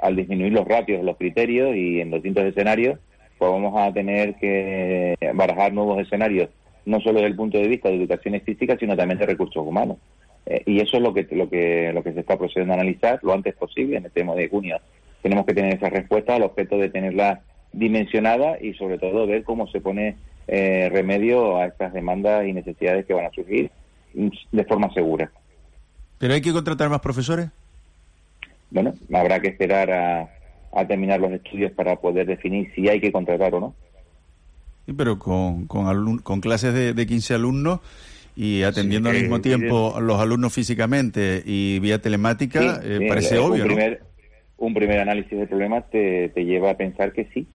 al disminuir los ratios, los criterios y en los distintos escenarios, pues vamos a tener que barajar nuevos escenarios, no solo desde el punto de vista de educación física, sino también de recursos humanos. Y eso es lo que se está procediendo a analizar lo antes posible. En el tema de junio tenemos que tener esa respuesta al objeto de tenerla dimensionada y sobre todo ver cómo se pone remedio a estas demandas y necesidades que van a surgir de forma segura. ¿Pero hay que contratar más profesores? Bueno, habrá que esperar a terminar los estudios para poder definir si hay que contratar o no. Sí, pero con clases de 15 alumnos y atendiendo al mismo tiempo a los alumnos físicamente y vía telemática, parece obvio, ¿no? Un primer análisis del problema te lleva a pensar que sí,